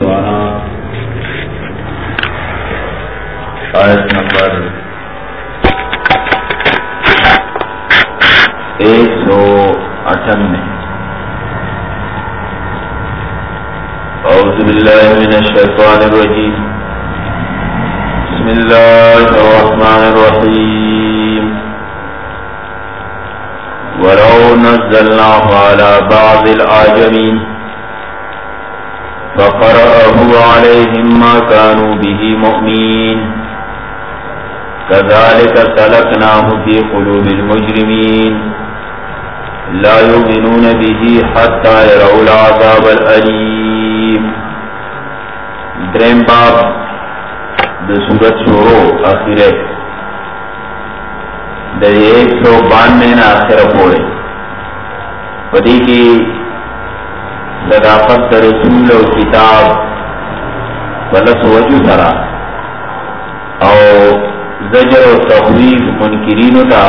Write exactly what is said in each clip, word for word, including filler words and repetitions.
بارہ آیت نمبر ایک سو اٹھانوے. اعوذ باللہ من الشیطان الرجیم. بسم اللہ الرحمن الرحیم. ولو نزلناه على بعض الأعجمين فقرأه عليهم ما كانوا به مؤمنين كذلك سلكناه في قلوب المجرمين لا يؤمنون به حتى يروا العذاب الأليم. دریم باب دو سورت شروع آخرے در ایک سو بانوے نا آخر پوڑے پدی کی صداقت در رسول و کتاب بلس وجو سرا او زجر و تخویف منکرینو تا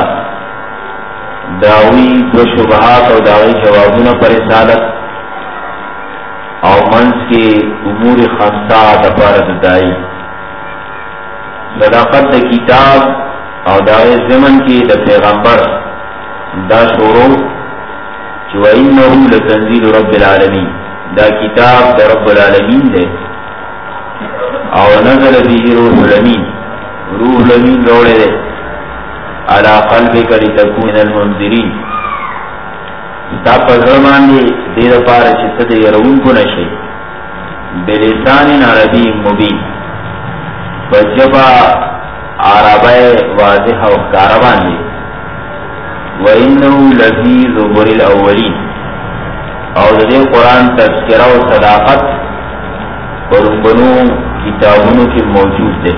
داوی دو شبہات و داوی جوابون پر رسالت او منس کی امور خمسہ دپارت دائی. صداقت دا کتاب او داوی زمن کی دا پیغمبر دا شروع چو انہو لتنزیل رب العالمین دا کتاب دا رب العالمین دے او نزل بیہ روح الامین روح الامین روڑے دے علا قلبک لتکون من المنذرین تا پزرمان دے دیر پارا چست یرون کو نشے بلسان عربی مبین فجبا عربی واضح و کاربان دے وَإِنَّهُ لَفِي زُبُرِ الْأَوَّلِينَ او دے قرآن تذکرہ و صداقت قربنو کتابونو کی موجود دے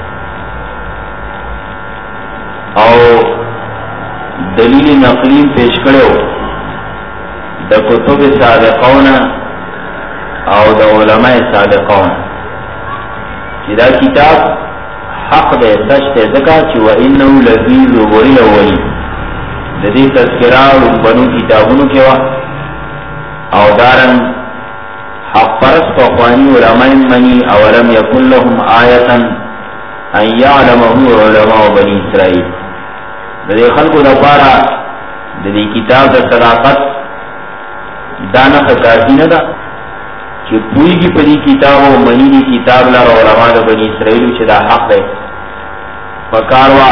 او دلیل نقلی پیش کرے ہو دا کتب صادقون او دا علماء صادقون کہ دا کتاب حق دے سچ دے ذکا چی وَإِنَّهُ لَفِي زُبُرِ الْأَوَّلِينَ ددی تذکرہ بنو کتابونو کیوا او دارن حق پرست فقوانی علماء منی اولم یکن لهم آیتا ان یعلمه علماء بنی اسرائیل ددی خلق دپارا ددی کتاب دا صداقت دانا خکاسی ندا چی پوئی کی پدی کتاب و منی دی کتاب لار علماء دا بنی اسرائیل چی دا حق دے فکاروا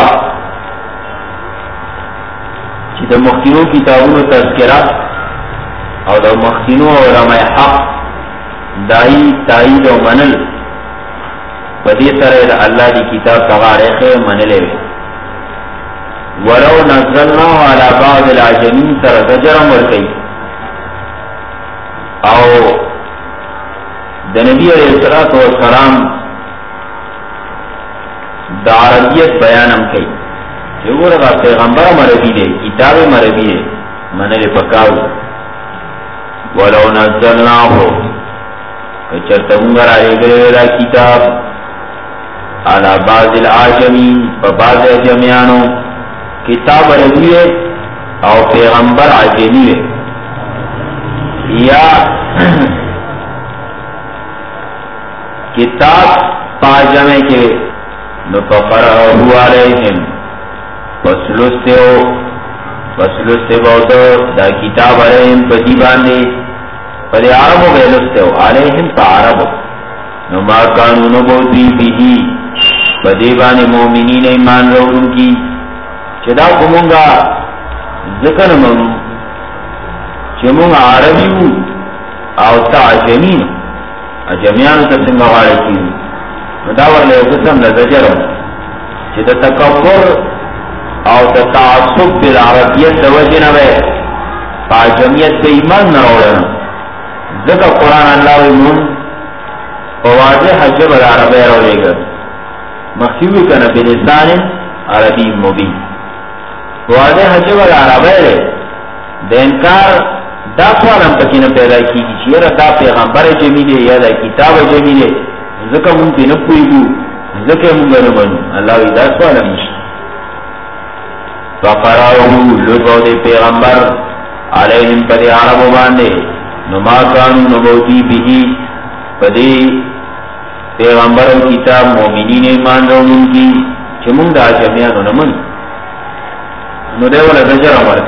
چی دا مخینو کتابونو تذکرہ او دا مخینو علماء حق دائی تائید و منل پدی سر اللہ دی کتاب تغارق منلے وے. ولو نزلنا علی بعض العجمین سر زجرم ورکی او دا نبی علیہ السلام دا عربیت بیانم کئی جو رہا پیغمبر مربی دے کتاب مربی دے منل پکاو. ولو نزلنا ہو کچرتمگر آئے گئے را کتاب علا بعض العاجمین پا بعض جمعانو کتاب عربی ہے او پیغمبر عجمی ہے یا کتاب پاجمے کے نفقرہو علیہم وسلستے ہو وسلستے بہتو دا کتاب علیہم پتی باندے پدے عربو بیلستے ہو علیہم پا عربو نما قانونو بہتی بیہی پدے باندے مومنین ایمان رولن کی چدا کمونگا ذکر من چمونگا عربیو او تا عجمین عجمیانو تا سنگا غارکیو مداور لے قسم لزجرم چدا تکبر او تا تعصب بالعربیت دوجنا بے پا عجمیت بے ایمان نروڑنا ذکر قرآن اللہ ویمون فواضح حجب العربی رو لے گا مخیوی کنا بلسان عربی مبین فواضح حجب العربی رے دے انکار دا سوالم پکینا پیدا کی چیر دا پیغمبر جمیلے یا دا کتاب جمیلے ذکر ممکن نپوئی گو ذکر ممکن نمانو اللہ وی دا سوالم نشت فقرارو لطو دے پیغمبر علیہم پر عرب باندے نما کانو نبوتی بھی پدی پیغمبر و کتاب مومنین ایمان رو من کی چمون دا جمعیانو نمن نو دے والا زجر امرک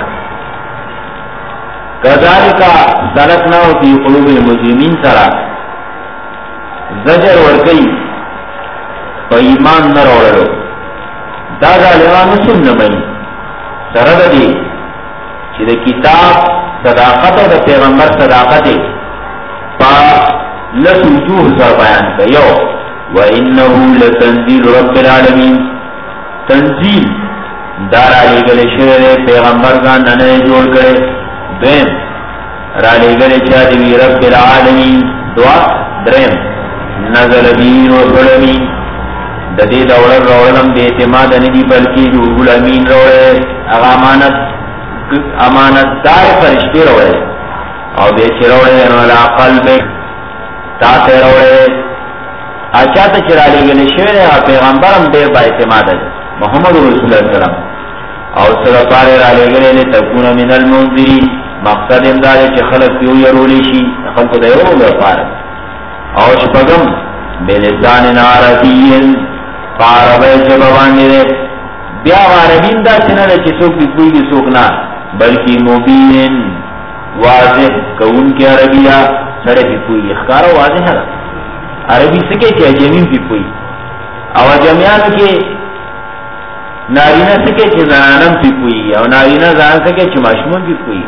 کذالکا سلکناو فی قلوب المجرمین سرا زجر ورکی پا ایمان نروڑلو دا ظالمانو سن نمائی سرد دی چی دا کتاب صداقت و دا پیغمبر صداقت پا لس وجوه سر بیان کا یو وَإِنَّهُ لَتَنزِيلُ رَبِّ الْعَالَمِينَ تنزیل دار علی گلے شعر پیغمبر کا ننے جوڑ کرے دویم رالی گلے چاہدوی رب العالمین دعا درم نزل بین و ظلمین ددی دولر رولم بے اعتماد نبی بلکی روح الامین روڑے اگا امانت امانت دار فرشتے روڑے اور بے چروڑے انوالا قلب تاتے روڑے اچھاتا چرالی گلے شعر پیغمبرم دیر با اعتماد ہے محمد رسول اللہ علیہ وسلم اور صدا پارے رالی گلے لے تکون من المنذری مقصد امداد چی خلق پیو یرولی شی خلق دیرو گا پارک اور شپگم بلسان عربی فعربی جبوانی دے بیا عربین دا سنر چی سوک بھی کوئی بھی سوکنا بلکہ مبین واضح کون کی عربیہ سڑے بھی کوئی اخکارا واضح ہے عربی سکے چی اجمین بھی کوئی او جمعیان کے نارینہ سکے چی زنانم بھی کوئی او نارینہ زنان سکے چی مشمون بھی کوئی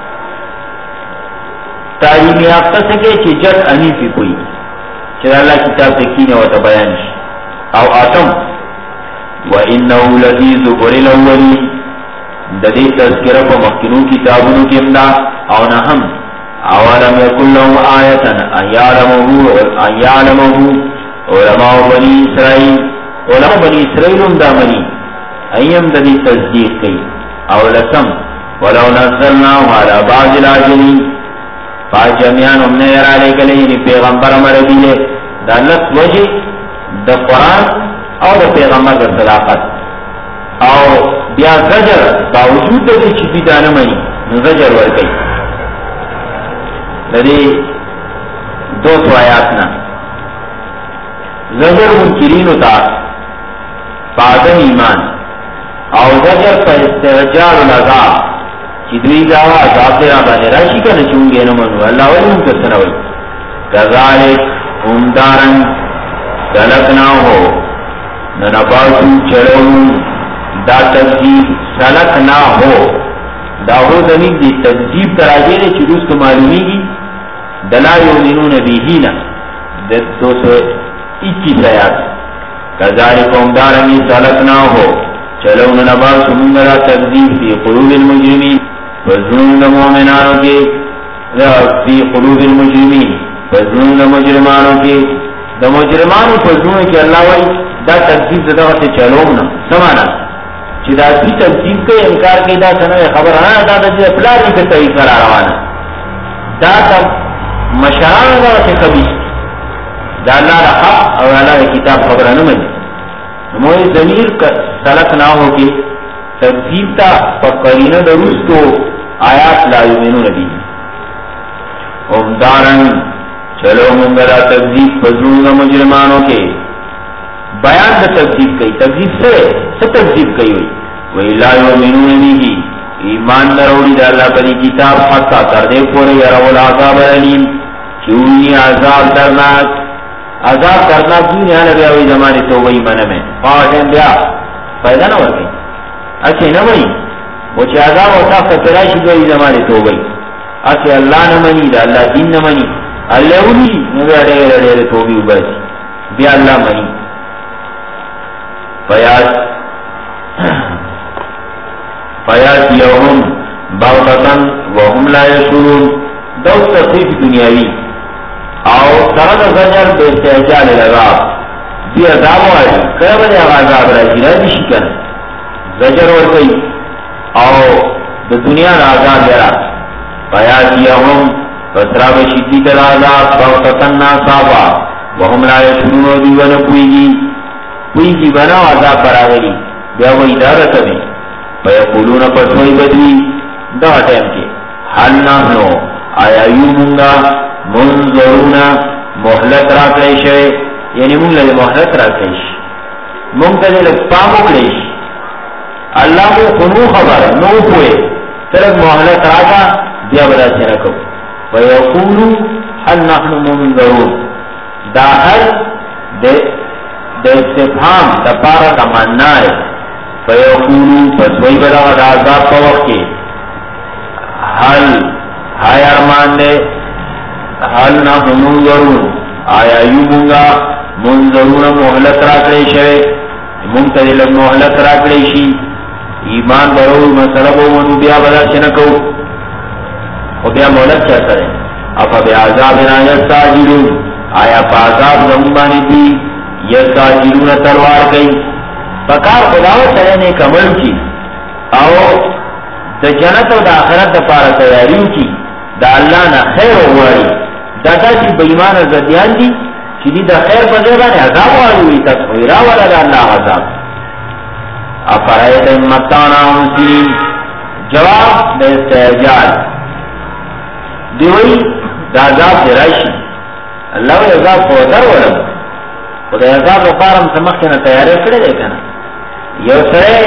تعلیم یافتہ سکے چی جد انی بھی کوئی چی اللہ کتاب تکین و تبیانش او آتم وَإِنَّهُ لَذِي زُبُرِ الْأَوَّلِينَ ددی تذکرہ کو مخکنو کتابونو کی امدا او نہم اولم یکن لهم آیتا ان یعلمه علماء بنی اسرائیل علماء بنی اسرائیل ام دامنی ایم ددی تصدیق کی او لسم ولو نزلناه على بعض العاجلین پاس جمعیان امنے ارالے گلے پیغمبر مردی لے دا لس وجہ دا قرآن او دا پیغمبر دا صداقت او بیا زجر باوجود دا چیزی دانمانی زجر ورکی لدی دو سو آیاتنا زجر منکرینو تا بعدم ایمان او زجر پا استرجال العذاب چی دوی داوا عذاب دیرا بانے راشی کا نچونگے نمانو اللہ ولی منکسنوی کذالک امدارن سلکنا ہو ننباسو چڑھون دا تجزیب سلکنا ہو دا ہو زمین دی تجزیب تراجے لے چی دوست معلومی گی دلا یومنون بیہینا دو سو اکیس آیات کذالک امدارن سلکنا ہو چلون نباسو منگرہ تجزیب فی قلوب المجرمین فضلون دا مومنانوں کے فی قلوب المجرمین فضلون دا مجرمانوں کے دا مجرمانوں فضلون کے اللہ وی دا تجزیب دا وقت چلونا سمانا چی دا سی تجزیب کے انکار کی دا سنوے خبر آنا دا دا جی اپلاری کے طریق کرا روانا دا تا مشران دا وقت خبیص دا اللہ را حق اور اللہ را کتاب خبر نمج موئی ضمیر سلک نہ ہو کے تجزیب تا فقرین دروس تو آیات لا یمنون بھی امدارن چلو منگرہ تجزیب فضلون مجرمانوں کے بیان دا تجزیب کئی تجزیب سے سے تجزیب کئی ہوئی وہی لا یؤمنون بھی ایمان نروڑی دا اللہ بری کتاب حقا کردے پورے یرو العذاب العلیم چونی عذاب درناک عذاب درناک کیوں یہاں نبی آوئی زمانے تو وہی من میں پاوٹیں بیا فائدہ نہ ورگئی اچھے نہ وہی وہ چھ عذاب ہوتا فتراشی دوئی زمانے تو وہی اچھے اللہ نہ منی دا اللہ دین نہ منی اللہ انہی نبی اڑے اڑے تو بھی اوبر بیا اللہ منی فیاض فیاض یوم بغتتن وهم لا یشعرون دو تصریف دنیاوی او سرد زجر بے استعجال العذاب دی عذاب والی کئی بجے عذاب راجی راجی شکن زجر ورکی او دا دنیا دا عذاب یرا فیاض یوم فسراب شدید العذاب بغتتن ناصابا وهم لا یشعرون دیوانا پویگی کوئی کی بنا عذاب برآوری بیا وہ ادارت میں فیقولون پسوئی بدوی دا ٹائم کے حل نحنو آیا یو منگا منظرونا مهلت را کړی شوی، یعنی مونږ له مهلت را کړی شي، مونږ ته لږ پام وکړی شي. الله مو خو نو خبره نو پوهې، صرف مهلت راکړه بیا به داسې نه کوو. ویقولو هل نحن منظرون، دا هل د استفهام دپاره تمنا ہے. فیقولو پس وی به دغه د عذاب په وخت کې هل های ارمان دے حال نحن منظرون، آیا یو مونگا منظرون محلت راکڑی شوے، مونگتا دلگ محلت راکڑی شی، ایمان برو مسئلہ بو منو بیا بدا چنکو و بیا محلت چاہتا ہے. افا بی عذابنا یستاجلون، آیا پا عذاب زمبانی دی یستاجلون تلوار کئی. پکار خداوت سرین ایک عمل کی او دا جنت و دا آخرت دا پارا تیاریو کی، دا اللہ نا خیر ہوئی. دا تا چی بیمان زدیان دی چی دی دا خیر پر دیبانی عذاب ہوئی تصویرہ والا دا اللہ عذاب. افرائیت امتانا انسین، جواب دا استعجال دیوئی دا عذاب دی رائشی. اللہ و عذاب خودر ولم خدا عذاب و پارم سمخینا تیاری کرے دے کنا. یو سرے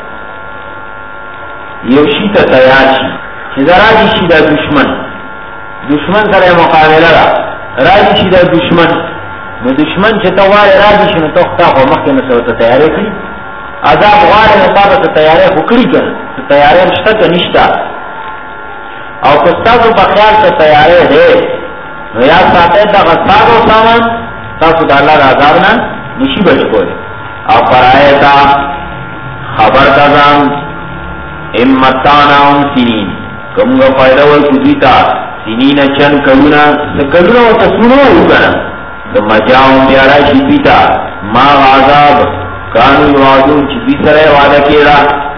یو شیطا تیار شی چی دا راجی شی دا دشمن دشمن سره مقابله را راجی شي دا دشمن، نو دشمن چې ته وایې راجی شي نو ته خو تا خو مخکې نه څه ته تیاری کړي، عذاب غواړې نو تا به څه تیاری خو کړي که نه، څه تیاری هم شته که نشته. او که ستاسو په خیال څه تیاری دی نو یاد ساتئ دغه ستاسو سامان تاسو د الله د عذاب نه نشي بچ کولی. او فرایتا خبر کزان امتاناهم سنین، کمگا فائدہ ورکو دیتا سنین چند کلونا سکلونا و تسونو ہوکنا دا مجاؤں بیارا شی پیتا ما غازاب کانو یوازون چی بیسر وعدہ کیرا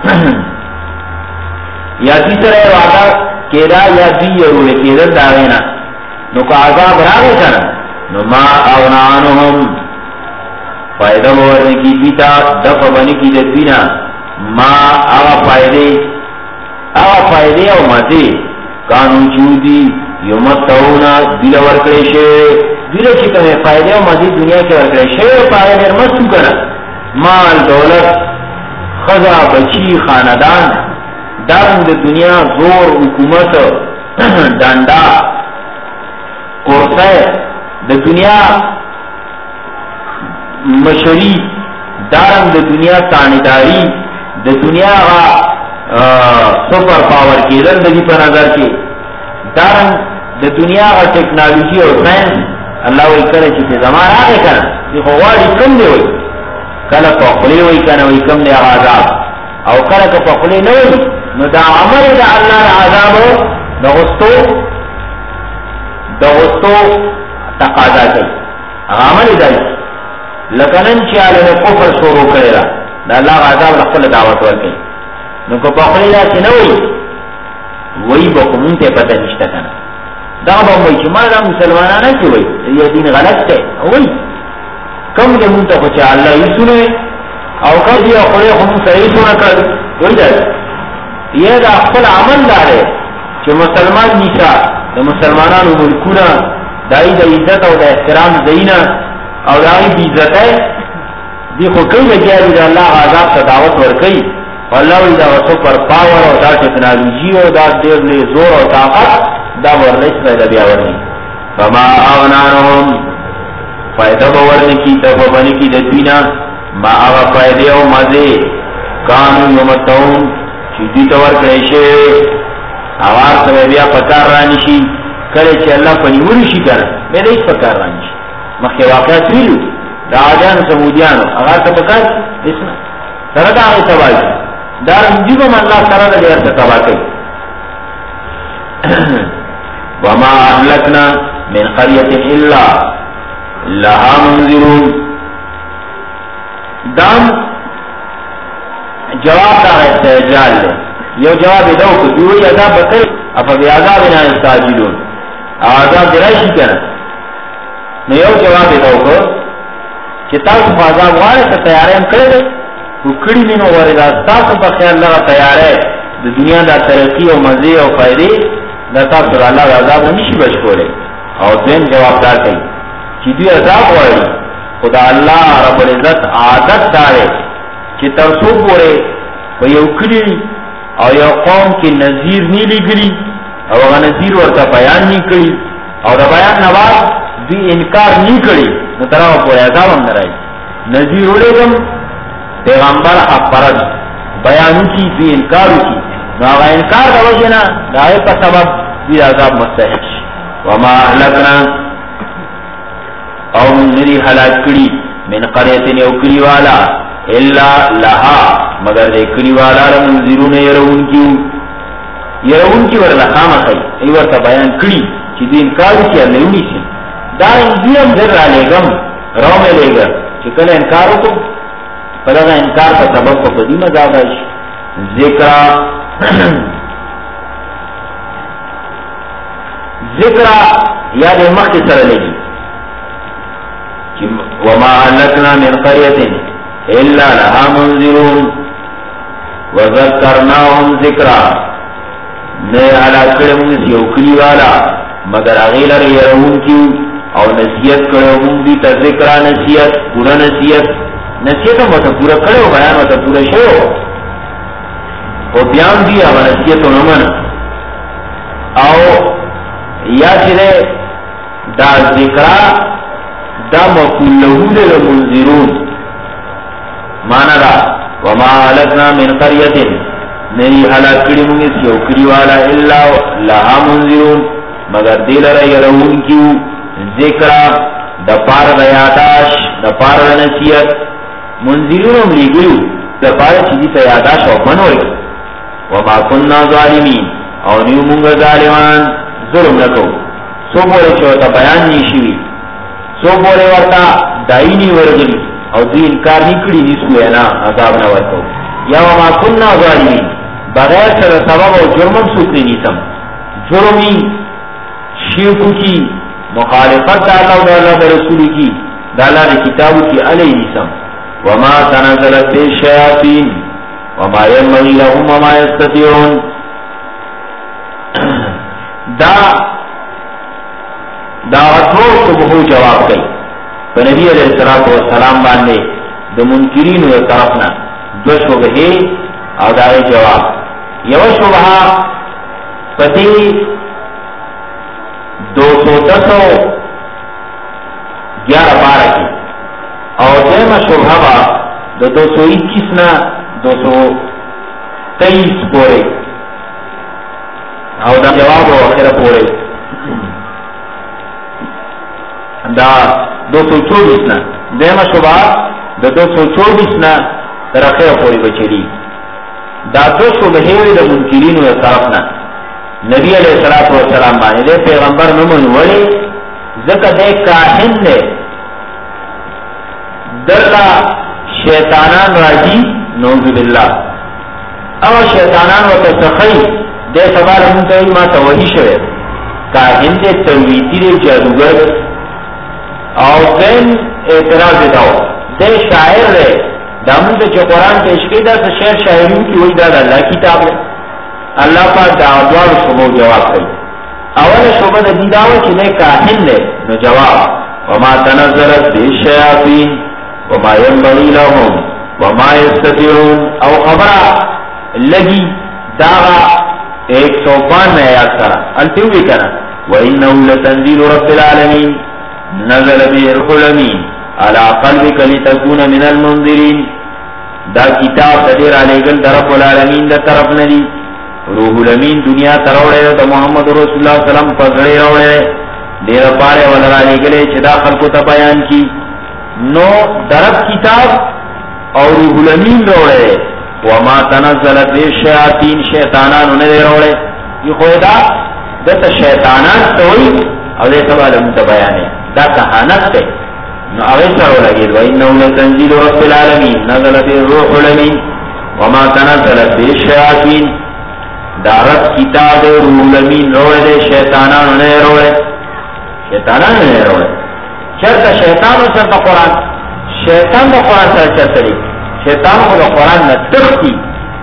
یا بیسر وعدہ کیرا یا بی یرول کیرا داغینا نو کا عذاب راگے کنا نو ما اغنانهم فائدہ ورکی پیتا دفع بنی کی دبینا ما آغا فائدے آغا فائدے او مزے کانون چودی یومتونا دیل ورکڑیشے دیل چکم فائدے او مزے دنیا کے ورکڑیشے پاگے نرمستو کنا مال دولت خضا بچی خاندان دارن دا دنیا زور حکومت ڈانڈا کرسے دا دنیا مشری دارن دا دنیا تانیداری دا دنیا غا سپر پاور کی رندگی پر نظر کی دارن دا دنیا غا ٹیکنالوجی اور سائنس اللہ وی کرے چیتے زمان آگے کرنا دی خواری کم دے ہوئی کلا پخلی ہوئی کنا ہوئی کم دے عذاب او کلا کا پخلی نوئی نو دا عمل دا اللہ عذاب دا غستو دا غستو تقاضا کی عمل دا لکنن چیالے نے کفر شروع کرے را دا اللہ عذاب رخل دعوت ورکی نو کو پخلی دا سنوئی وی بکمون تے پتہ نشتا کنا دا بموئی چی مانا مسلمانانا کی وی یہ دین غلط تے وی کم دے منتا خوچا اللہ یہ سنوے او کر دیا خلے خمون صحیح سنا کر وی دا یہ دا اخفل عمل دارے چی مسلمان نیسا دا مسلمانانو ملکونا دائی دا عزت او دا احترام دینا او دائی دی عزت ہے دی خو کئی لگیاری دا اللہ عذاب تا دعوت ورکی واللہ وی دا سپر پاور او دا ٹیکنالوجی او دا دیر لی زور او طاقت دا ورنش پیدا بیا ورنی فما آغنانهم فائدہ باورنی کی تفبنی کی ددوینا ما آغا فائدے او مزے کانو یومتون چیدی تور کریشے آغار سوے بیا پکار رانشی کرے چی اللہ پنیوری شی کرن میرے اس پکار رانشی مخی واقعات ویلو دا آجان سمودیانو آغار سا پکار اسنا سرد آغی تباکی دار مجیب من اللہ سرد دیر سا تباکی وما اہلکنا من قریت الا لها منذرون دام جواب دا استعجال لے یو جواب دو کو دوئی عذاب بکر افا بی عذابنا استعجلون عذاب درائشی کنا نو یو جواب دو کو چی تاسو پا عذاب وارے تا تیارے ہم کرے دے وہ کڑی نینو وارے دا تاسو پا خیال لگا تیارے دا دنیا دا ترقی و مزے و فائدے دا تاسو را اللہ دا عذاب نشی بچ کولے اور دین جواب دار کئی چی دوی عذاب واری خدا اللہ رب العزت عادت دارے چی ترسو پورے و یو کلی او یو قوم کی نظیر نی لگلی او اگا نظیر ورطا بیان نی کلی او دا بیان نواز دوی انکار نی کلی نتراو پورے عذاب ہم نرائی نظیر اڑے گم پیغمبر اپرد بیانو کی دوی انکارو کی نو اگا انکار دا وجنا دا آئے پا سبب دوی عذاب مستحق وما احلقنا او نری حلاک کری من قریتن یو کری والا الا لہا مگر دے کری والا لمنذرون یرون کیو یرون کی ورلہ خام خی ایور تا بیان کری چی دو انکارو کی اللہونی سی دا اندیم در را لے گم رو میں لے گر چکل انکارو کو پلگا انکار کا سبب کو قدیم ازادش ذکرہ ذکرہ یاد مخی سر لگی وما علقنا من قریتن الا لها منذرون وذکرناهم ذکرہ نئے علا کرمون سیو کلی والا مگر اغیلر یرون کیو او نصیت کرمون دیتا ذکرہ نصیت پورا نصیت نصیت ہم وطا پورا کرو بیان وطا پورا شو او بیان دیا و نصیت و نمن او یا چلے دا ذکرہ دا مقول لہو لے منذرون مانا دا وما علقنا من قریتن نری حلاک کری منگی سیو کری والا اللہ لہا منذرون مگر دیل رئی رہون کیو ذکرہ دا پار دا یاداش دا پار دا نصیت منذرون ہم لی گلو دا پار چیزی تا یاداش و منوئی وما کننا ظالمین او نیو منگا ظالمان ظلم نکو سو بولے چوتا بیان نیشوی سو بولے ورطا دائنی ورگلی او دی انکار نکڑی نیسو اینا عذاب نورکو یا وما کننا ظالمین بغیر سر سبب و جرمم سکری نیسم جرمی شیرکو کی مخالفت دالا و دالا برسولی کی دالا دی کتابو کی علی نیسم وما تنزلت بے شیاطین وما ينبغي لهم وما يستطيعون دا دا اطور صبحو جواب گئی تو نبی علیہ السلام باندے دا منکرین و طرفنا دو شبہے او دا جواب یو شبہا پتی دو سو دسو گیارہ بارہ کی اور دیمہ شبہا با دا دو سو اکیس نا دو سو تیئیس پورے او دا جواب و آخر پورے دا دو سو چوبیس نا دیمہ شبہ دا دو سو چوبیس نا در آخر پورے بچری دا دو شبہی دا منکرین و طرفنا نبی علیہ السلام بانے دے پیغمبر نمون ولی ذکر دے کاہن دے در کا شیطانان راجی نعوذ باللہ او شیطانان و تسخی دے سبار منتوی ما توحی شوئے کاہن دے تویتی دے جادوگر او دین اعتراض داو دے شاعر دے دامن دے جو قرآن پیشکی دا سے شعر شاعرین کی وہی دا اللہ کتاب ہے اللہ پاک دعوار شبہ جواب کئی اول شبہ دا دیداو چلے کاہن دے نو جواب وما تنظرت دے شیاطین وما ينبغي لهم وما يستطيعون او خبرہ لگی داغا ایک سو بانوے آیات کرا التوی کرا وَإِنَّهُ لَتَنزِيلُ رَبِّ الْعَالَمِينَ نَزَلَ بِهِ الرُّوحُ الْأَمِينُ عَلَى قَلْبِكَ لِتَكُونَ مِنَ الْمُنذِرِينَ دا کتاب تدیر علیگل دا رب العالمین دا طرف ندی روح الامین دنیا تروڑے دا محمد رسول اللہ صلی اللہ علیہ وسلم پزڑے روڑے دیر پارے والا علیگلے چدا خلقو تا بیان کی نو درب کتاب اور روح الامین روڑے وما تنزلت بے شیاطین شیطانان انہیں دے روڑے یہ خویدہ دتا شیطانان توئی اور دے سب علم تا بیانے دا کہانت تے نو اغیسر ہو لگی وَإِنَّهُ لَتَنزِيلُ رَبِّ الْعَالَمِينَ نَزَلَ بِهِ الرُّوحُ الْأَمِينُ وَمَا تَنَزَّلَتْ بِهِ الشَّيَاطِينُ دارت کتاب روح الامین روڑے دے شیطانان انہیں روڑے شیطانان انہیں روڑے چرتا شیطان و چرتا قرآن شیطان و قرآن سر چرتا لی شیطان و قرآن نتر کی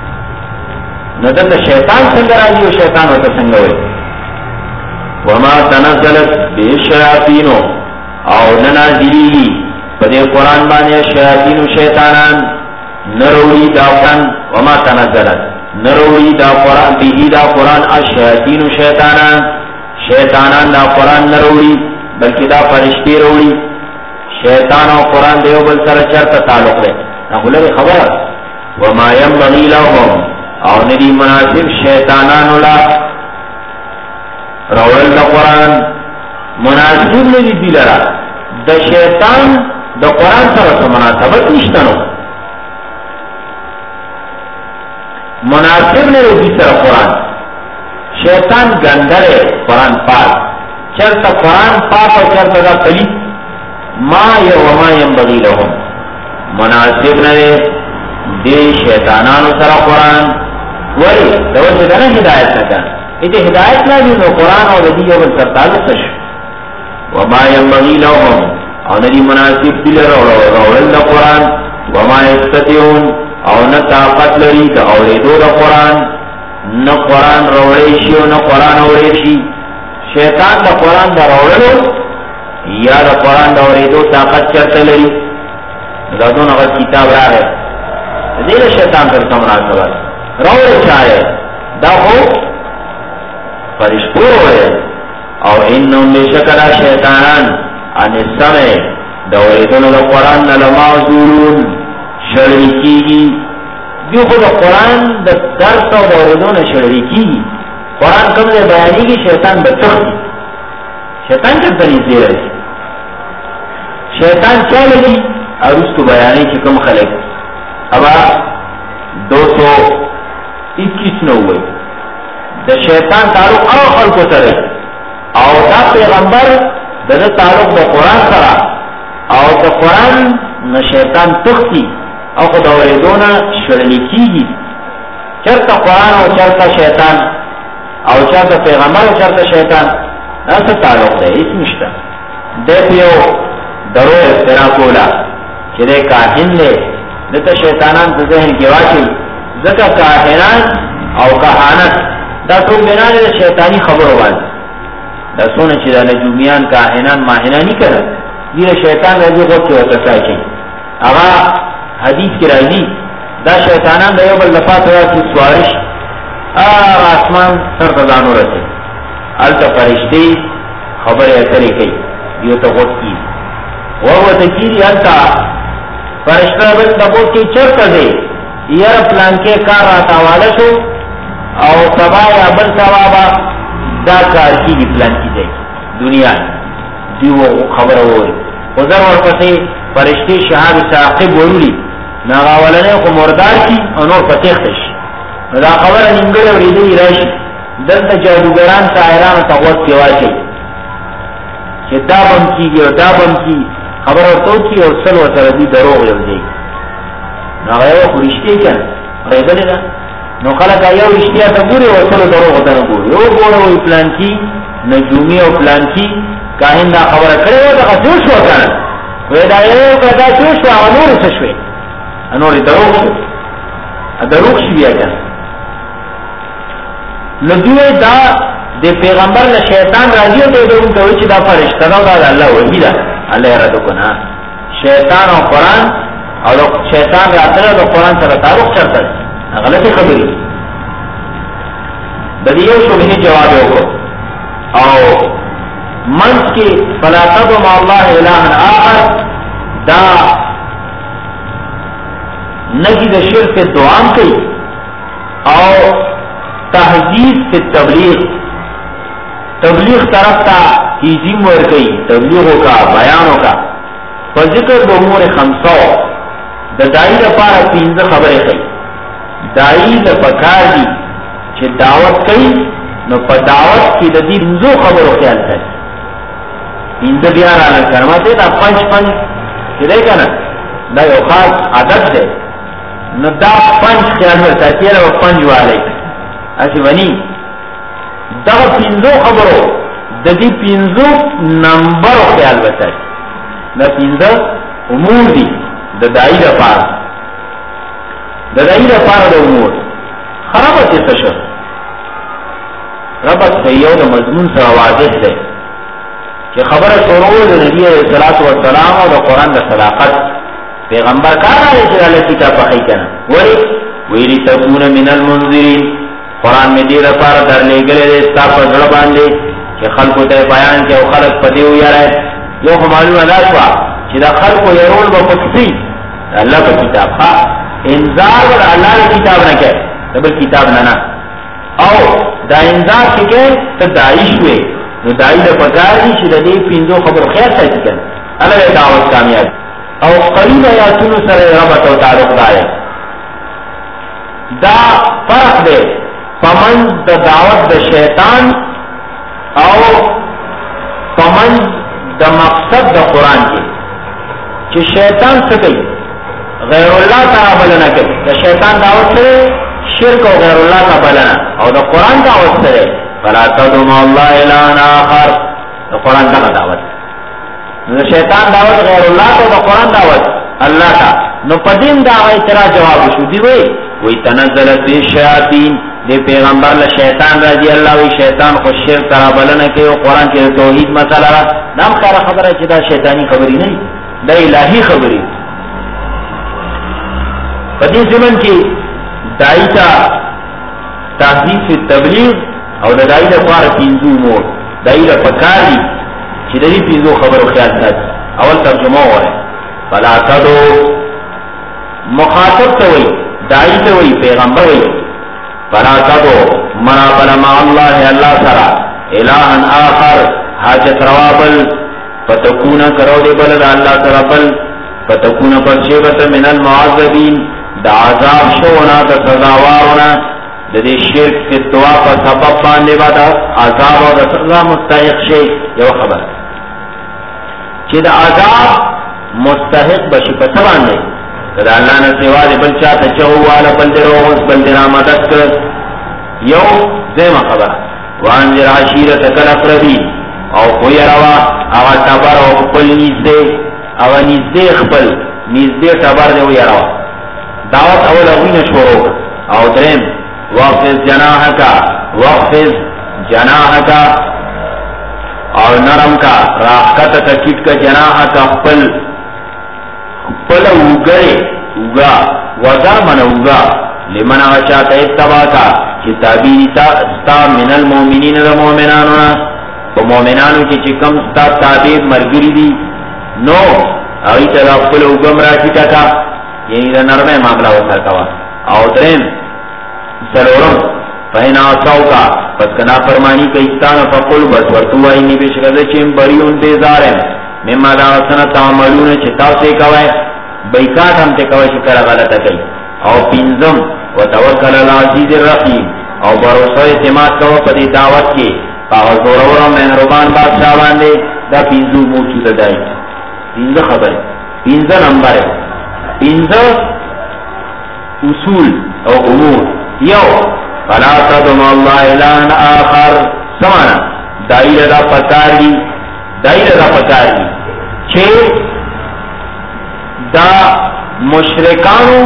ندر شیطان سنگر آئی و شیطان و تسنگوئے وما تنزلت بے شیاطینو او ننازلی پدے قرآن بانے شیاطین و شیطانان نروی دا قرآن وما تنزلت نروی دا قرآن بیہی دا قرآن الشیاطین و شیطانان شیطانان دا قرآن نروی بلکہ دا فرشتی روی شیطان و قرآن دیو بل سر چرت تعلق لے نقول لے خبر وما ينبغي لهم او ندی مناسب شیطانان لا روڑل دا قرآن مناسب ندی دی لرا دا شیطان دا قرآن سر مناسبت نشتنو مناسب ندی سر قرآن شیطان گندر ہے قرآن پاک چرتا قرآن پاک و چرتا دا قلیب ما یا وما ينبغي لهم مناسب ندی دے شیطانانو سر قرآن ولی دوجہ دنا ہدایت نکا ایتے ہدایت نہ بھی نو قرآن اور دی یوبل سر تعلق سش وما ينبغي لهم او ندی مناسب دل روڑل دا قرآن وما يستطيعون او نہ طاقت لری دا اوریدو دا قرآن نہ قرآن روڑیشی و نہ قرآن اوریشی شیطان دا قرآن دا روڑلو یا دا قرآن دا اوریدو طاقت چرتا لری دا دون اگر کتاب را ہے دیل شیطان پر سمناسبہ روڑ چاہے دا ہو فرشتو روڑے او انہم بے شکرہ شیطانان ان السمع دوریدن دا قرآن نلمازورون شرکی گی جو خود قرآن دا درس و دوریدن شرکی گی قرآن کم دے بیانی گی شیطان بتختی شیطان کم تنیز دے رہی شیطان کیا لگی اور اس کو بیانی کی کم خلق ابا دو سو اکیس نو ہوئے دا شیطان تعلق او خلقو سرے او دا پیغمبر دا دا تعلق دا قرآن سرا او دا قرآن نا شیطان تختی او خود اوریدونا شرنکی گی چرتا قرآن او چرتا شیطان او چرتا پیغمبر او چرتا شیطان ایسا تعلق دے اس مشتا دے پیو درو افتراکولا چرے کاہن لے دتا شیطانان تا ذہن کی واچل ذکا کاہنان او کہانت دا تو بنا دے شیطانی خبر ہوال دا سونا چی دا نجومیان کاہنان ماہنانی کرد دیر شیطان رضی خود کی وقتائی چی اغا حدیث کی راضی دا شیطانان دا یو بل دفات ہوا کی سوارش آغا آسمان سر تزانو رسے علتا فرشتی خبر ایتری کئی دیو تا خود کی وہو تکیری علتا فرشتہ بل تقول کی چرتا دے یر پلان کے کار آتا والا شو او سبا یا بل سوابا دا کار کی بھی پلان کی جائے دنیا دیو خبر ہوئی وزر ورپسے فرشتی شہاب ساقب ورولی ناغاولنے کو مردار کی انور فتیختش دا خبر ننگل وریدی راشی دلتا جادوگران سائران تغوط کیواچے چه دا بم کی گی و دا بم کی خبر تو کی اور سل و سردی دروغ یو جائی ناغیو خو رشتی کن ریدلی نا نو خلق آیو رشتی آتا گوری و سل و دروغ دن گوری او گوری وی پلان کی نجومی و پلان کی کاہن دا خبر کرے و دا خسوش و کن ویدا یو کتا چوش و آنور سشوی انوری دروغ شو دروغ شو بیا کن ندوی دا دے پیغمبر نا شیطان راضی ہوتے دے ان توچی دا فرشتہ دا دا اللہ وحی دا اللہ ردو کنا شیطان و قرآن اور شیطان راتنا دا قرآن سر تعلق چرتا ہے غلطی خبری بدیو شبہی جواب ہوگو او منس کی فلا تدعو مع اللہ الہا آخر دا نجی دا شرک دعام کی او تحجیز فی تبلیغ تبلیغ طرف تا تیزیم ورکی تبلیغوں کا بیانوں کا فذکر بامور خمسو دا دائی دا پارا پینزا خبریں کئی دائی دا پکار دی چھ دعوت کئی نو پا دعوت کی دا دی پینزو خبروں خیال کئی پینزا بیان آنا کرماتے دا پنچ پنچ کدے کنا دا یو خاص عدد دے نو دا پنچ خیال مرتا تیرا و پنج والے ایسی بنی دا پینزو خبرو دا دی پینزو نمبر خیال بتائی دا پینزو امور دی دا دائی دا پار دا دائی دا پار دا امور خرابت تشر ربط سیو دا مضمون سر واضح دے کہ خبر شروع نبی علیہ الصلوۃ والسلام اور قرآن کا صداقت پیغمبر کہا ہے کہ اللہ کتاب پڑھی کنا وہی ویلی تکون من المنذرین قرآن میں دیر پار در لے گلے دے ستا پر جڑ باندے کہ خلق تے بیان کے خلق پدی ہو یا رہے یو معلوم ادا ہوا کہ دا خلق کو یرول با پکسی اللہ کا کتاب ہاں انذار اور اللہ کی کتاب نہ کہ بل کتاب نہ نہ او دا انذار کے تو داعش ہوئے نو داعی دا پکاری چې د دې پینځو خبرو خیر ساتي کنه الله دعوت کامیاب او قریب آیاتونو سره ربط او تعلق دی دا فرق دی پمن د دعوت د شیطان او پمن د مقصد د قرآن کې چې شیطان څه کوي غیر الله تعالی بلنه کوي د شیطان دعوت سره شرک او غیر الله تعالی بلنه او د قرآن دعوت سره فلا تدعوا مع الله الها اخر د قرآن دعوت نو شیطان دعوت غیر الله ته د قرآن دعوت الله تا نو پدین دا اعتراض جواب شو دی وی وی تنزلت الشیاطین دی پیغمبر له شیطان راځي الله وی شیطان خو شرک کرا بلنه کوي او قرآن کې توحید مسله را نام کار خبره چې دا شیطانی خبرې نه دا الہی خبرې پدې زمن کې دایتا تحذیف تبلیغ او د دایره لپاره پینځو مور دایره پکاري چې د دې پینځو خبرو خیال ساتي اول ترجمه وره فلا تدو مخاطب ته وي دای ته وي پیغمبر وي فلا تدو منا بل مع الله الله سرا الہن آخر حاجت روابل فتكون کرو دے بل الله سرا بل فتكون پرشیبت من المعذبین دا عذاب شونا دا سزاوارنا دا دی شرک کی دعا پر سبب باندے بادا عذاب و دا سزا مستحق شے یو خبر چی دا عذاب مستحق بشی پر سبان دے کدا اللہ نے سوا دے بل چاہتا چہو والا بل دے روز بل دے رامدت کر یو زیم خبر وانزر عشیرت کل اقربی او خوی روا اغا تبر او خپل نیزدے اغا نیزدے خپل نیزدے تبر دے وی روا دعوت اول اغوین شورو او درم وقفز جناح کا وقفز جناح کا اور نرم کا راکت کا کٹ کا جناح کا پل پل اوگرے اوگا وزا من اوگا لمن آشاء اتبا کا کتابی ستا من المومنین دا مومنانونا تو مومنانو کی چکم ستا تابیب مرگری دی نو اویتا دا پل اوگم راکتا کا یعنی دا نرمے معاملہ وصل کوا او درم سلورم فین آساو کا پس کنا فرمانی کا استان فقل بس ورطوہ انی بشکر چیم بریون بیزارم مما دا سنہ تعملون چتاو سے کوئے بیکات ہم تے کوئے شکر غلطہ کئی او پینزم و توکل العزیز الرحیم او بروسو اعتماد کو پدی دعوت کی پاہر زورورم محربان بادشاہ باندے دا پینزو موچو دائی پینز خبر پینز نمبر پینز اصول او امور یو فلا تدعوا اللہ الہن آخر سمانا دائر دا پکاری دائر دا پکاری چھے دا مشرکانو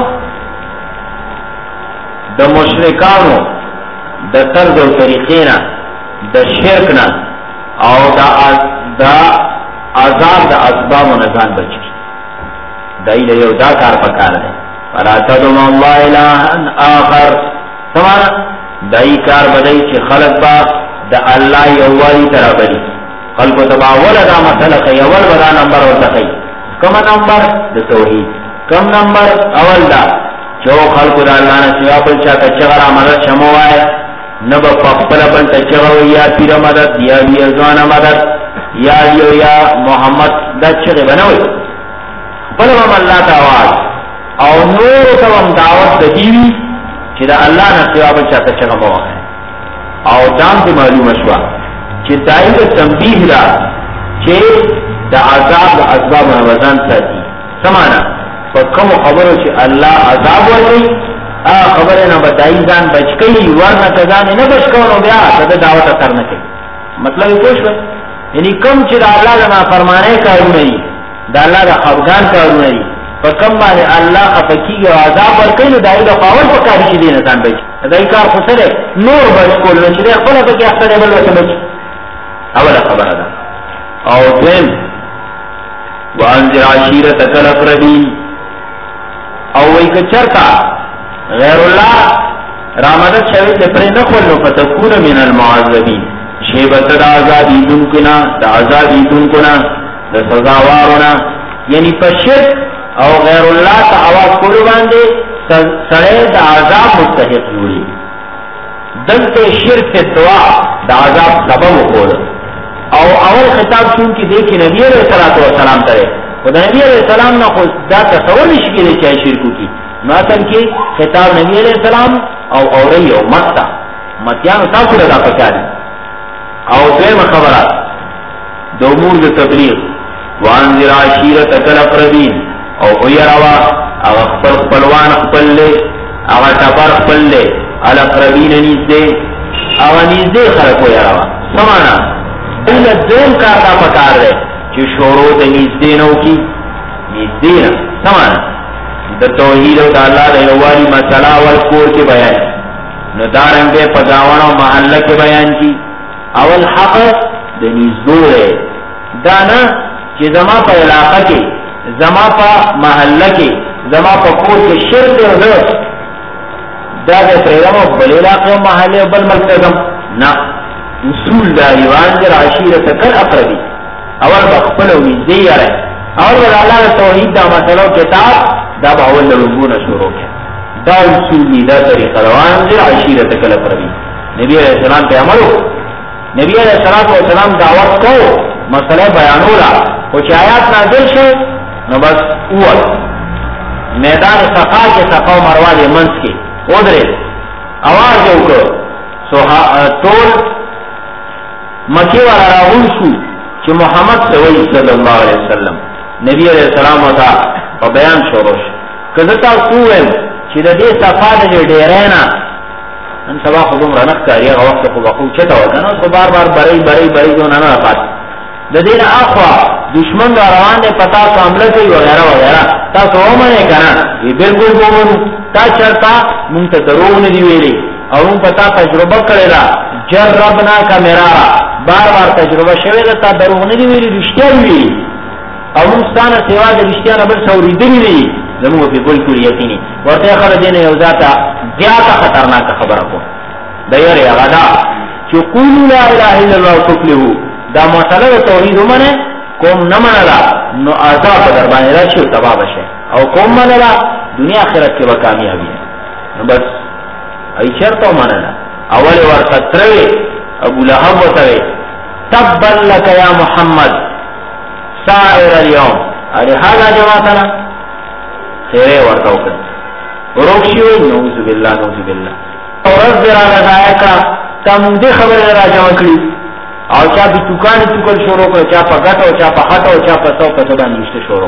دا مشرکانو دا طرز و طریقینا دا شرکنا او دا دا عذاب دا اسباب و نظام بچکی دائر یو دا کار پکار ہے فلا تدعوا اللہ الہن آخر سمانا دائی کار بدائی چی خلق با دا اللہ یوالی ترا بلی خلق و تباول دا مسئلہ خی اول بدا نمبر ورد خی کم نمبر دا توحید کم نمبر اول دا چو خلق دا اللہ نسوا بلچا کچغر مدد شموائے نبا پخپل بلتا چغو یا پیر مدد یا بیرزوان مدد یا لیو یا محمد دا چغی بنوئی بلوام اللہ تا آواز او نور توام دعوت دا دیوی چې دا الله نه سوا بل چاته څنګه موه او دام دې معلومه شو چې دایره تنبیه را چې د عذاب د اسباب او وزن ساتي سمانا په کوم خبرو چې الله عذاب ورکړي ا خبره نه بدای ځان بچکی ورنه ځان نه بچکونو بیا د دعوت اثر نه کوي مطلب یې پوښتنه یعنی کوم چې د الله نه فرمانه کارونه دي د الله د خفقان کارونه دي فکم باندې الله افکی او عذاب ورکړي دای له قاول په کار کې دي نه ځان بچ دای کار خو سره نور بچ کول چې خپل په کې خپل بل وته بچ اوله خبره ده او دویم وانذر عشیرتک الاقربین او وی کچرتا غیر اللہ رامدت شوی تپری نخول نو فتکون من المعذبین شیبت دا عذابی دن کنا دا عذابی دن کنا دا سزاوارنا یعنی پشرک او غیر اللہ تا آواز کولو باندے سڑے دا عذاب مستحق جوڑی دلتے شرک دعا دا عذاب سبب کولو او اول خطاب چون کی دیکھی نبی علیہ السلام ترے خدا نبی علیہ السلام نا خود دا تصور نشکی دے چاہے شرکو کی ناتن کی خطاب نبی علیہ السلام او اوری او متا متیانو تاکو لگا پچاری او دویم خبرات دو امور دو تبلیغ وانذر عشیرتک الاقربین او اویروا او اخبر خپلوان خپل لے او ٹپر خپل لے الاقربین نیزدے او نیزدے خلق اویروا سمانا ایلت دویم کارتا پکار رہے چی شورو دا نیزدینو کی نیزدینا سمانا دا توحید و دا اللہ دا یوالی مسئلہ والکور کے بیان نو دارنگے پگاوانا و محلہ کے بیان کی اول حق دا نیزدو رہے دانا چی زما پا علاقہ کے زما پا محلہ کے زما پا کور کے شرک دے دا دا پریدم و بل علاقے و محلے و بل ملتگم نا اصول داری وانذر عشیرتک الاقربین اول بخپل و نیزدی رہے اول بل اللہ توحید دا مسئلہ کتاب دا باول لرنگون شروع کیا دا اصول دی دا طریقہ وانذر عشیرتک الاقربین نبی علیہ السلام پہ عملو نبی علیہ السلام دعوت کو مسئلہ بیانولا کچھ آیات نازل شو نو بس اول میدان سقا کے سقا و مروا دے منس کے ادرے آواز جو کرو طول مکی والا راہون شو چی محمد صلی اللہ علیہ وسلم نبی علیہ السلام ہوتا و بیان شروش کذتا سوئم چی دا دے صفا دے دیرینا ان سبا خودم رنق کاری اگا وقت خوب اخو چتا ہوتا نا اس کو بار بار بری بری بری جو نانا رفات دا دین آخوا دشمن دا روان دے پتا سو عملہ کئی وغیرہ وغیرہ تا سو اومنے کنا یہ بلکل بومنو تا چرتا منتا دروغ ندی ویلی اور ان پتا تجربہ کرے دا جربنا کا مرارا بار بار تجربہ شوی دا تا دروغ ندی ویلی رشتیا ویلی اور انستان سوا دا رشتیا نبر سوری دنی ویلی زمو فی بالکل یقینی ورطے خرجین یوزاتا زیادہ خطرناک خبر کو دیر اغدا چو قولو لا الہ الا اللہ تفلہو دا مسئلہ توحید منے کوم نمانا نو عذاب دربانی رشی و تباب شے او کوم مانا دنیا آخرت کے بکامیابی ہے نو بس ای چرتو مانا اول ورطت روی ابو لہب و توی تبن لکا یا محمد سائر اليوم اری حالا جماعتنا خیرے ورطاو کر روکشیوی نوزو باللہ نوزو باللہ اور رض در آگا دائے کا تا مندے خبر را جمع کری اور چا بھی تکانی تکل شروع کر چا پا گٹو چا پا خطو چا پا سو پا سبان نشت شروع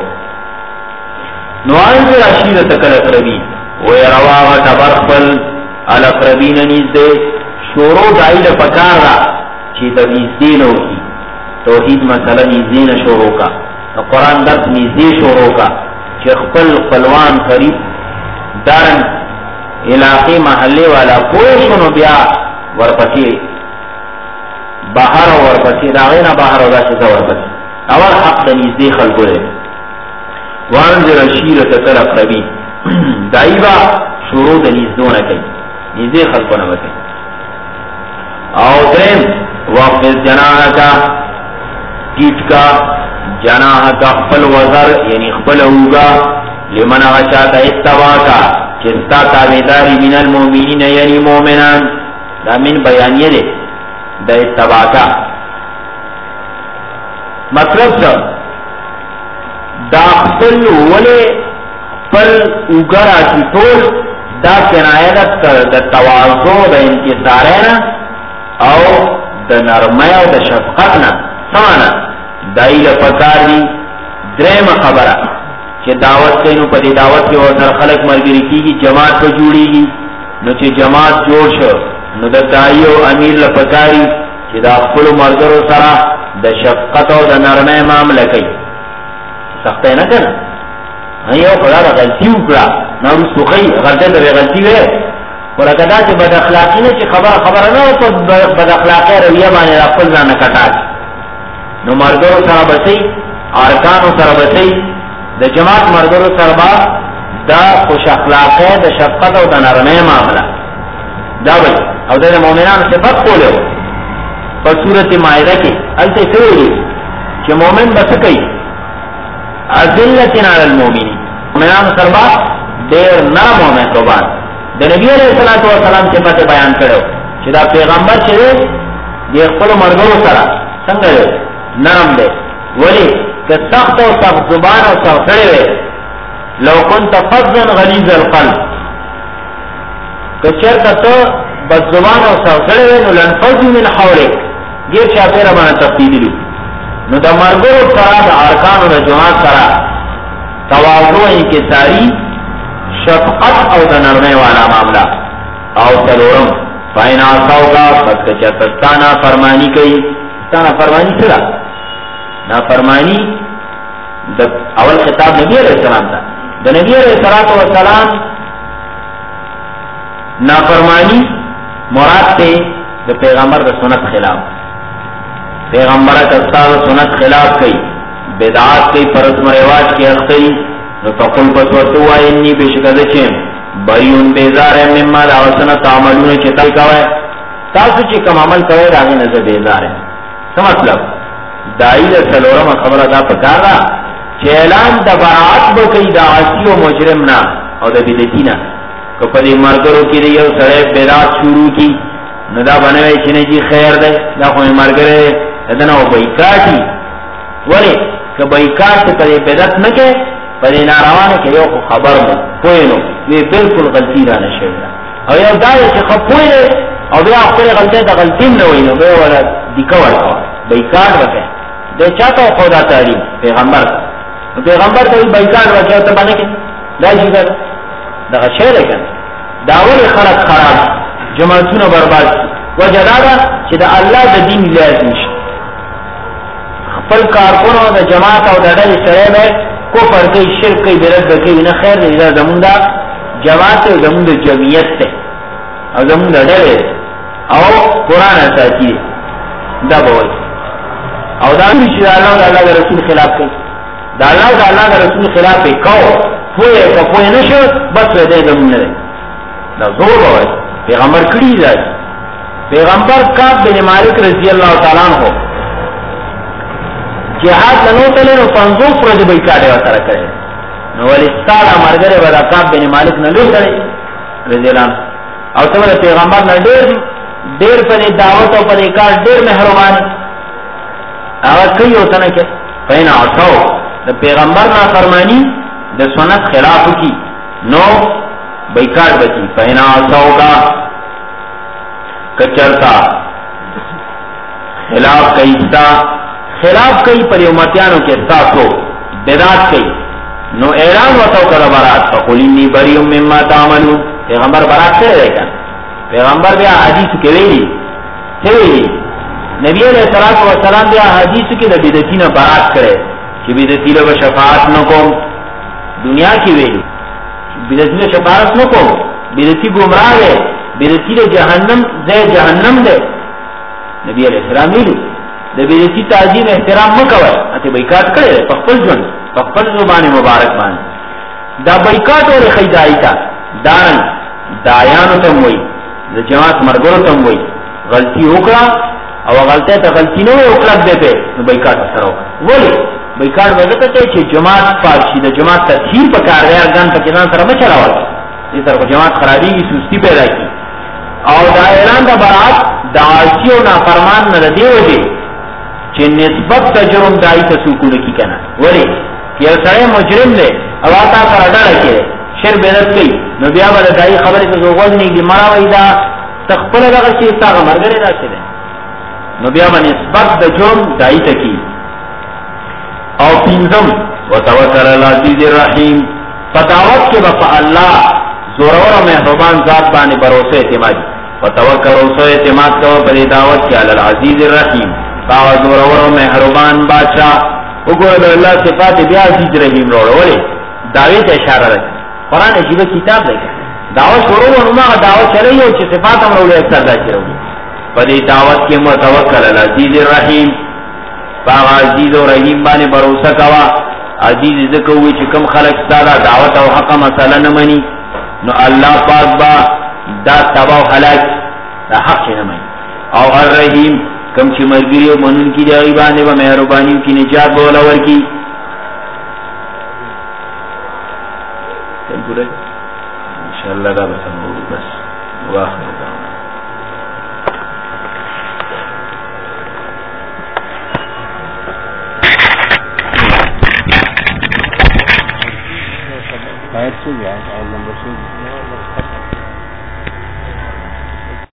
نوانزر عشیرتک الاقربین ویرواغ تبرخبل الاقربین نیزدے شروع دائیل پکار را چی تا نیزدینو کی توحید مسئلہ نیزدین شروع کا قرآن درد نیزدی شروع کا چی خپل خپلوان قریب دارن علاقی محلے والا پوشنو بیا ورپسی باہر و ورپسی داغینا باہر و دا شزا ورپسی اول حق دا نیزدی خلقو دے وانذر عشیرتک الاقربین دائیبا شروع دا نیزدونا کئی نیزدی خلقو نبکی او درم وقفز جناح کا کیٹ کا جناح کا خپل وزر یعنی خپل ہوگا لمن غشاتا اتبا کا چستا تابداری من المومنین یعنی مومنان دا من بیانیه دے دا اتبا کا مطلب سا دا خپل ولے خپل اگرہ کی طول دا کنایت دا توازو دا انتصارینا او دا نرمیا و دا شفقتنا سمانا دائیل پکار دی درم خبرہ چی دعوت کئی نو پا دی دعوت کے وزر خلق مرگری کی گی جماعت کو جوڑی گی نو چی جماعت جوڑ شو نو دا دائی و امیر لپکاری چی دا خپل مرگر و سرا دا شفقت و دا نرمے معاملہ کئی سخت ہے نا کنا ہاں یو خدا دا غلطی اکڑا نا رسو خی غلطی دا غلطی وے ورکدا چی بد اخلاقی نا چی خبر خبر نا تو بد اخلاقی رویہ بانے دا خپل زانا کٹا چی نو مرګرو سره بسي ارکانو سره بسي د جماعت مرګرو سره با دا خوش اخلاقه د شفقت او د نرمۍ معاملہ دا وي او د مؤمنانو صفات کوله په سورته مائده کې الته ویلي چې مؤمن بس کوي اذلتنا علی المؤمنین مؤمنانو سره با ډېر نرم او مهربان د نبی علیہ الصلوۃ والسلام صفات بیان کړو چې دا پیغمبر چې دی خپل مرګرو سره څنګه نرم دی ولی که سخت او سخت زبان او سخت سره وي لو كنت فظا غليظ القلب کچر کته بد زبان او سخت سره وي نو لنفذ من حولك غیر شافره باندې تفصیلی نو د مرګرو سره د ارکان او جماعت سره تواضع انکساری شفقت او د نرمۍ والا معاملہ او تلورم فینا سوگا پس کچتستانا فرمانی کئی ستانا فرمانی سرا نا فرمانی دا اول خطاب نبی علیہ السلام تا دا نبی علیہ السلام نا فرمانی مراد تے دا پیغمبر دا سنت خلاف پیغمبر کستا دا سنت خلاف کئی بدعات کئی پرسم رواج کی اختی نو تقل پس وطوہ انی بشکد چیم بریون بیزار ہے مما دعوتنا تعملون چتا کوئے تاسو چې کوم عمل کوي راغی نه بیزار ہے څه مطلب دایله سلورم خبره دا پکاره چې اعلان د براءت به کوي د عاصی او مجرم نه او د بدعتینا کو په دې مرګرو کې یو سره بدعت شروع کی نو دا بنوي چې نه جی خیر ده دا خو مرګره دنه او بایکاټي ولی که بایکاټ ته بدعت نه کې په دې ناروانه کې یو خبر مو پوینو وی بالکل غلطی را نشي او یو دا چې خپوی او بیا خپل غلطی د غلطی نه وینو به ولا دیکور بایکاټ وکړي د چاته خدا تعالی پیغمبر پیغمبر ته بایکاټ وکړي ته باندې کې دا شي دا شی لکه دا ول خلق خراب جماعتونه برباد وجدادا چې د الله د دین لازم شي خپل کارکونو د جماعت او د ډلې سره به کفر کوي شرک کوي بدعت کوي نه خیر دی دا زمونږ د جماعت او زمونږ د جمعیت ته او زمونږ د ډلې او قران اساسي دا به او دا چې الله او الله رسول خلاف کوي دا الله او الله رسول خلاف کوي پوهه که پوهه نشو بس دې زمونږ نه دا زور وای پیغمبر کړي دی پیغمبر کعب بن مالک رضی الله تعالی عنہ جہاد نو تلے نو پنځوس ورځې به کاټه وتر کړي نو ولې ستاره مرګره ودا کعب بن مالک نه لوي کړي رضی الله او ته پیغمبر نه ډېر ډېر په دعوت او په کار ډېر مهربان هغه کوي او څنګه کې پاین اوټو د پیغمبر نه فرمانی د سنت خلاف کی نو بیکار بچی پاین اوټو کا کچرتا خلاف کیستا خلاف کئی پر امتیانوں کے ساتھو بدعت کئی نو اعلان وتاو کړه برات فقولنی بریئم مما تعملون پیغمبر برات کړه دیکھا پیغمبر بیا حدیث کې ویلي چې ویلي نبی علیہ الصلوۃ والسلام بیا حدیث کې د بدعتینه برات کړه چې بدعتینه به شفاعت نه کوم دنیا کې ویلي بدعتینه شفاعت نه کوم بدعتی گمراه ہے بدعتی جہنم زے جہنم دے نبی علیہ السلام ویلي د بیرتی تعظیم احترام مکوئ اته بایکاټ کړي په خپل ژوند په خپل زبان مبارک باندې دا بایکاټ اور خیدایتا دان دایانو ته وای د جماعت مرګورو ته وای غلطی وکړه او غلطه ته غلطی نه وکړه دته نو بایکاټ سره وای بایکاټ وکړه ته چې جماعت پاشي د جماعت تاثیر په کاروبار ګان په ځان سره مچلاوي دې سره جماعت خرابېږي سستی پیدا کی او دا اعلان د برات د عاصیو نافرمان نه دی وځي چې نسبت تجرم دای ته سکونه کی کنه ولی یو سره مجرم دی او تا سره ډاله کې شر بدعت کوي نو بیا ول دای خبره ته غوږ نه دی مراوي دا تخپل دغه شی تاغه مرګره راځي نو بیا باندې نسبت د جرم دای ته کی او پینځم وتوکل علی العزیز الرحیم فتاوت کې په الله زور او مهربان ذات باندې باور اعتماد فتوکل او اعتماد کوو په دعوت کې علی العزیز الرحیم باو زور او مهربان بادشاہ وګوره الله صفات بیا عزیز رحیم وروړي داوی ته اشاره ده قران عجیب کتاب دی دعوت شروع نو ما دعوت چلی او چې صفات هم وروړي اکثر دا چیرو په دې دعوت کې متوکل علی العزیز الرحیم پاغ عزیز و رحیم بانے بروسہ کوا. عزیز ذکر ہوئی چکم خلق ستارا دعوت و حق مسئلہ نمانی نو اللہ پاک با دا تبا و حلاک دا حق چی نمانی. او الرحیم کم چی مرگری و منون کی دا غیبانے با مہربانیوں کی نجات بولور کی. انشاءاللہ دا بس ہم بس واخر دعوانا. آیت سے بھی آیت نمبر سے